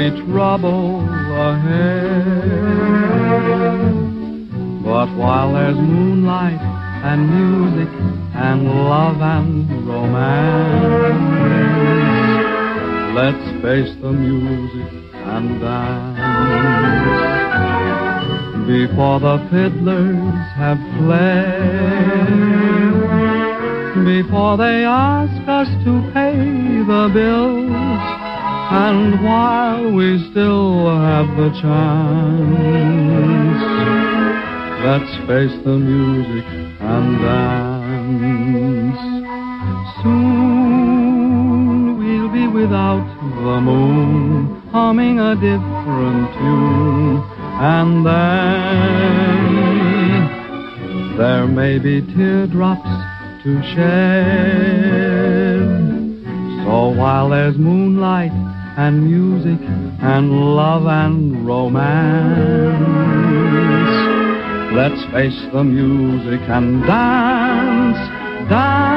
be trouble ahead. But while there's moonlight and music and love and romance, let's face the music and dance. Before the fiddlers have fled, before they ask us to pay the bills, and while we still have the chance, let's face the music and dance. Soon we'll be without the moon, humming a different tune, and then there may be teardrops to shed. So while there's moonlight and music and love and romance, let's face the music and dance, dance.